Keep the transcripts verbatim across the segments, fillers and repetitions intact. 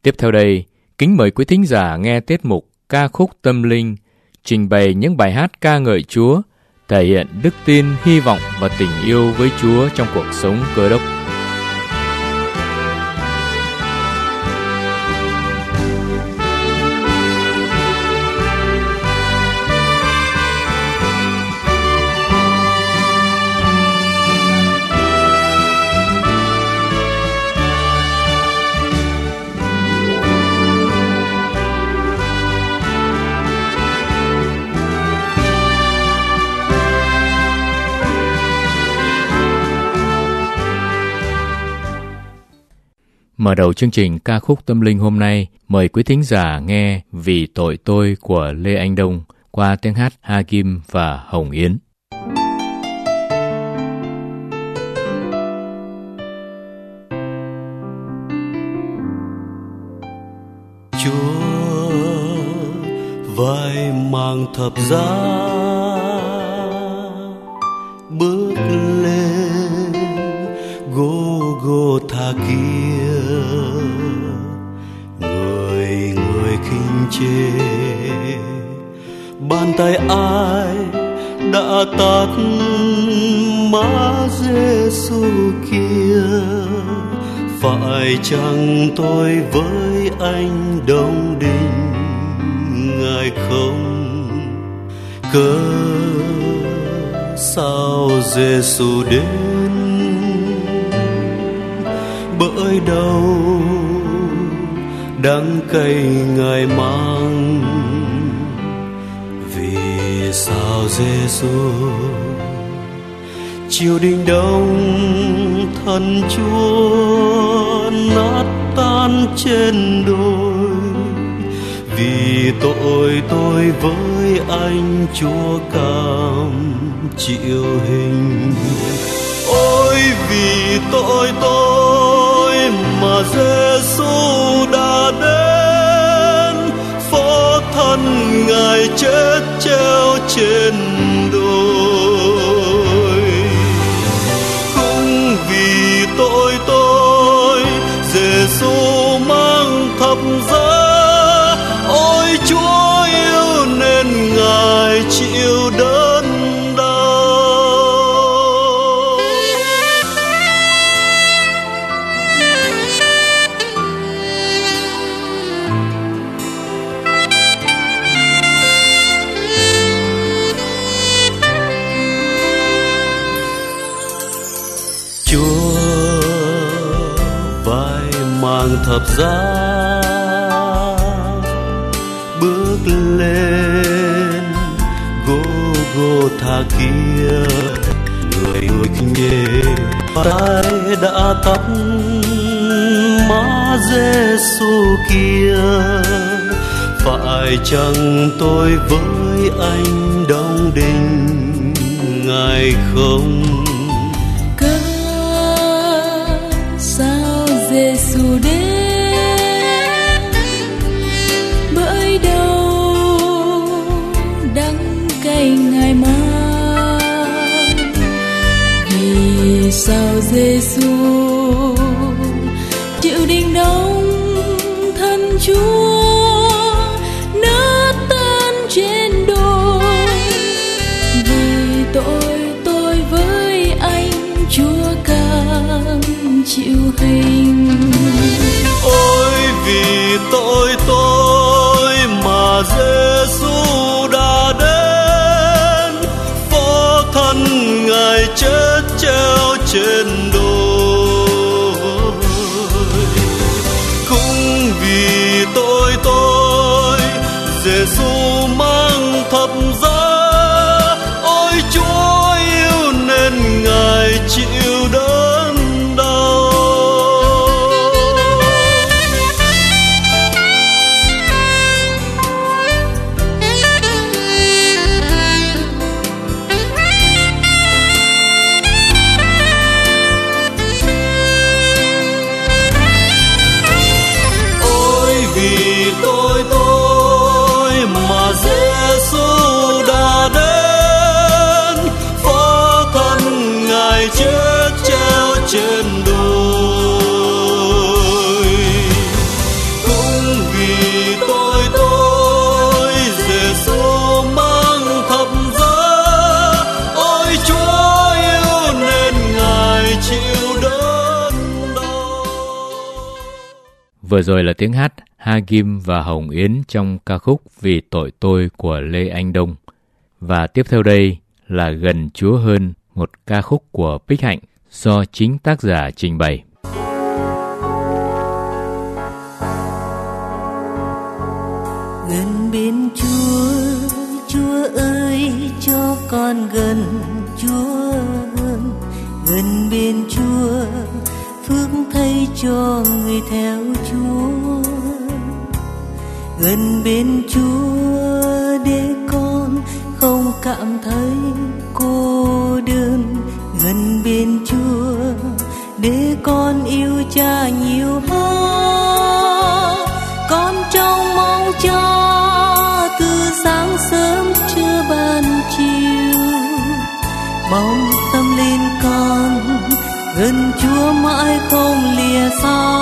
Tiếp theo đây, kính mời quý thính giả nghe tiết mục Ca khúc tâm linh, trình bày những bài hát ca ngợi Chúa, thể hiện đức tin, hy vọng và tình yêu với Chúa trong cuộc sống Cơ Đốc. Mở đầu chương trình Ca khúc tâm linh hôm nay, mời quý thính giả nghe Vì tội tôi của Lê Anh Đông qua tiếng hát Ha Kim và Hồng Yến. Chúa vai mang thập giá bước lên Gô-gô-tha kia, người người khinh chê bàn tay ai đã tát má Giê-xu kia. Phải chăng tôi với anh đồng đình ngài không? Cớ sao Giê-xu đến bởi đâu đắng cay ngài mang? Vì sao Giê-xu chiều đình đông thân Chúa nát tan trên đôi? Vì tội tôi với anh Chúa cam chịu hình. Ôi vì tội tôi mà Giê-xu đã đến, phó thân ngài chết treo trên đôi. Cũng vì tội tôi Giê-xu mang thập giá, ôi Chúa yêu nên ngài chịu đớn đau. Chúa vai mang thập giá bước lên Gô-gô-tha kia, người người khinh chê tay đã tắt má Giê-xu kia. Phải chăng tôi với anh đồng đình ngài không? Cớ sao Giê-xu đến bởi đâu đắng cay ngài mang? Vì sao Giê-xu chịu đình đông thân Chúa nát tan trên đôi? Vì tội tôi với anh Chúa cam chịu hình. Ôi vì tội tôi mà Giê-xu đã đến, phó thân ngài chết treo trên đôi. Cũng vì tội tôi Giê-xu mang thập giá, ôi Chúa yêu nên ngài chịu đớn đau. Ôi vì tội tôi mà Giê-xu đã Vừa rồi là tiếng hát Hagim và Hồng Yến trong ca khúc Vì Tội Tôi của Lê Anh Đông. Và tiếp theo đây là Gần Chúa Hơn, một ca khúc của Bích Hạnh do chính tác giả trình bày. Gần bên Chúa, Chúa ơi cho con gần Chúa hơn. Gần bên Chúa, phước thay cho người theo Chúa. Gần bên Chúa để con không cảm thấy cô đơn. Gần bên Chúa để con yêu Cha nhiều hơn. Con trông mong Cha từ sáng sớm trưa ban chiều. Bóng tâm linh con gần Chúa mãi không lìa xa.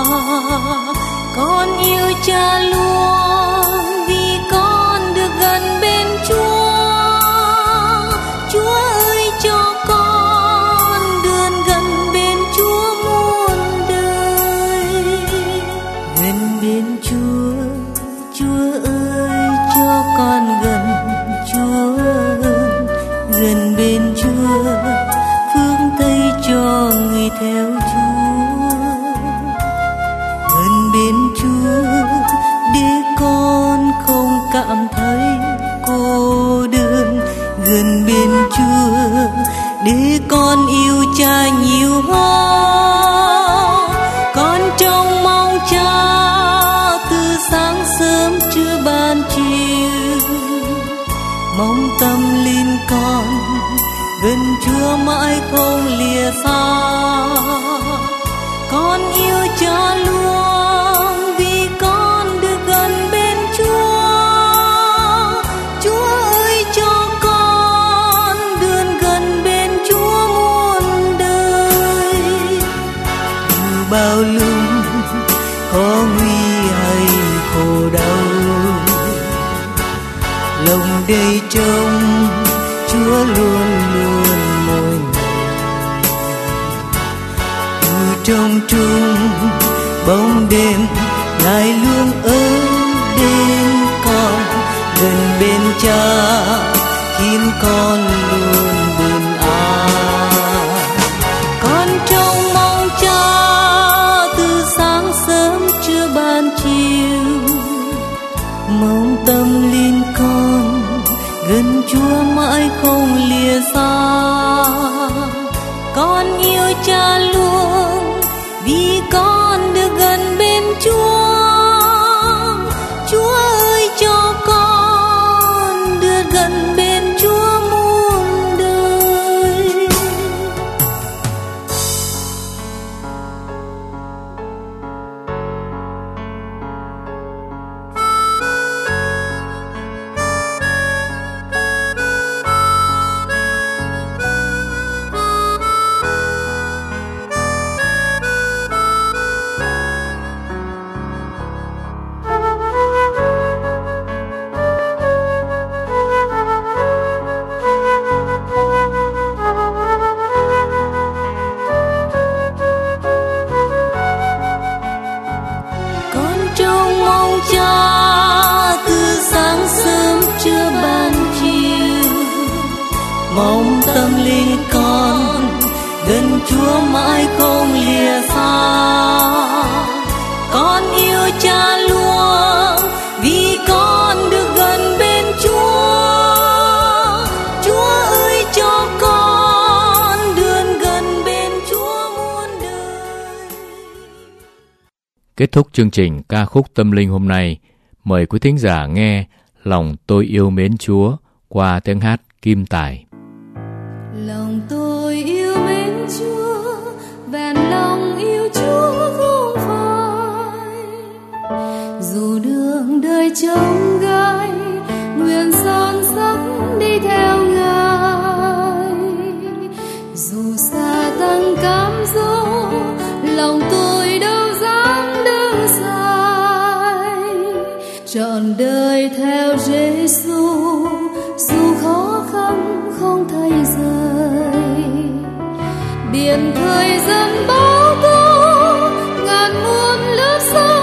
Con yêu Cha luôn vì con được gần bên Chúa. Chúa ơi cho con đường gần bên Chúa muôn đời. Gần bên Chúa, Chúa ơi cho con gần Chúa hơn. Gần bên Chúa, phước thay cho người theo Chúa. Gần bên Chúa để con không cảm thấy cô đơn. Gần bên Chúa để con yêu Cha nhiều hơn. Con trông mong Cha từ sáng sớm trưa ban chiều. Mong tâm linh con gần Chúa mãi không lìa xa. Con yêu Cha luôn vì con được gần bên Chúa. Chúa ơi cho con đường gần bên Chúa muôn đời. Dù bao lúc có nguy hay khổ đau, lòng đầy trông Chúa luôn luôn mỗi ngày. Từ trong trung bóng đêm Ngài luôn ở bên con. Gần bên Cha khiến con luôn bình an. Con trông mong Cha từ sáng sớm trưa ban chiều. Mong tâm linh con gần Chúa mãi không lìa xa. Con yêu Cha luôn vì con được gần bên Chúa. Chúa ơi cho con được gần bên Chúa muôn đời. Mong tâm linh con gần Chúa mãi không lìa xa. Con yêu Cha luôn vì con được gần bên Chúa. Chúa ơi cho con đường gần bên Chúa muôn đời. Kết thúc chương trình ca khúc tâm linh hôm nay, mời quý thính giả nghe Lòng Tôi Yêu Mến Chúa qua tiếng hát Kim Tài. Lòng tôi yêu mến Chúa, vẹn lòng yêu Chúa không phai. Dù đường đời trông gai, nguyện son sắc đi theo Ngài. Dù xa tăng cám dỗ, lòng tôi đâu dám đứng sai. Trọn đời theo Giêsu, dù khó khăn không thấy rời. Biển thời gian bao tố, ngàn muôn lớp sóng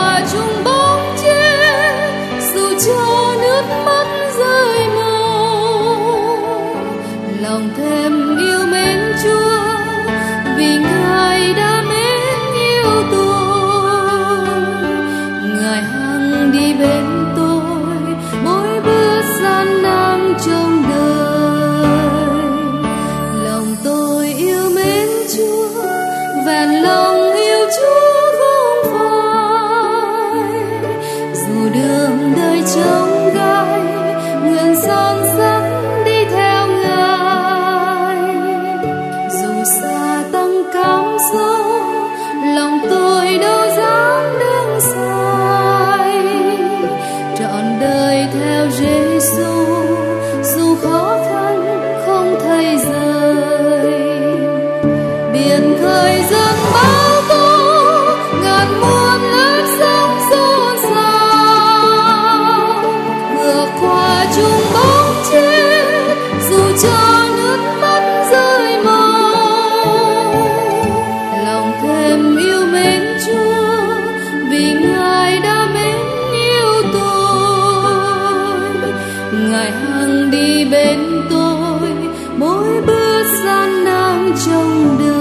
qua chung bóng chia, dù cho nước mắt rơi màu. Lòng thêm yêu mến Chúa, vì Ngài đã mến yêu tôi. Ngài hằng đi bên tôi mỗi bước gian nan trong đời. Lòng tôi yêu mến Chúa, vẹn lòng yêu Chúa không phai. Dù đường đời chông gai, nguyện son sắt đi theo Ngài. Dù xa tăng cảm sâu, lòng tôi đâu dám đứng sai. Trọn đời theo Giêsu, dù khó khăn không thấy rời. Biển khơi dâng bao tố, ngàn muôn lớp sóng xôn xao. Vượt qua chung bóng chết, dù cho nước mắt rơi màu. Lòng thêm yêu mến Chúa, vì Ngài đã mến yêu tôi. Ngài hằng đi bên tôi mỗi bước gian nan trong đời.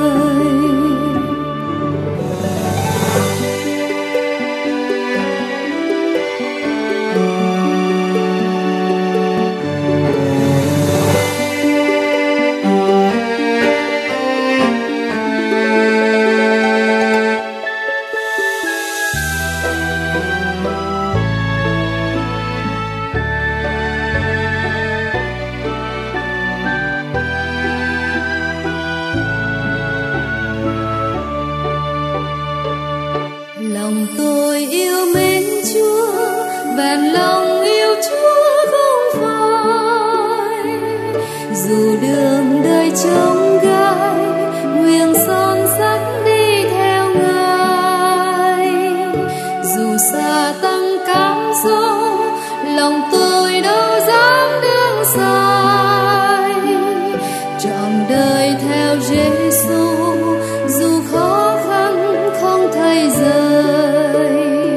Lòng tôi yêu mến Chúa, vẹn lòng yêu Chúa không phai. Dù đường đời chông gai, nguyện son sắt đi theo Ngài. Dù xa tăng cảm sâu, lòng tôi đâu dám đứng sai. Trọn đời theo Giêsu, dù khó khăn không thấy rời.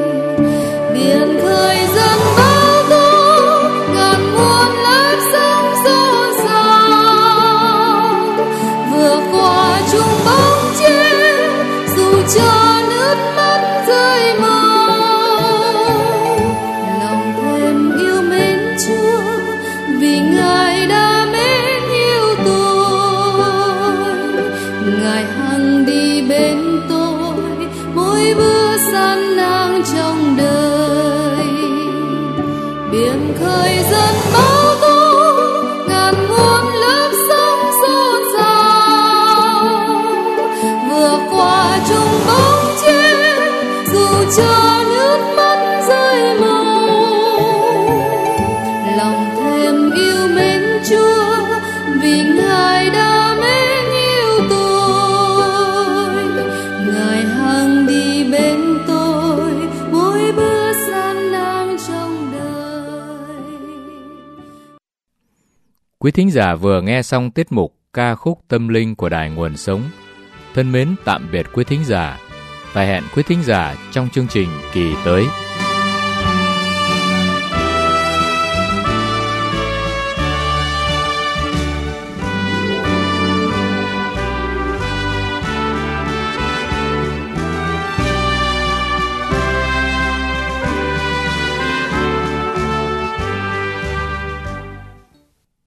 Biển khơi dâng bao tố, ngàn muôn lớp sóng xôn xao. Vượt qua chung bóng chết, dù cho nước mắt rơi màu. Lòng thêm yêu mến Chúa, vì Ngài đã mến yêu tôi. Ngài hằng đi bên tôi mỗi bước gian nan trong đời. Biển khơi dâng bao tố, ngàn muôn lớp sóng xôn xao. Vượt qua chung bóng chết, dù cho nước mắt rơi màu. Lòng thêm yêu mến Chúa, vì Ngài đã mến yêu tôi. Ngài hằng đi bên tôi mỗi bước gian nan trong đời. Quý thính giả vừa nghe xong tiết mục ca khúc tâm linh của Đài Nguồn Sống. Thân mến tạm biệt quý thính giả và hẹn quý thính giả trong chương trình kỳ tới.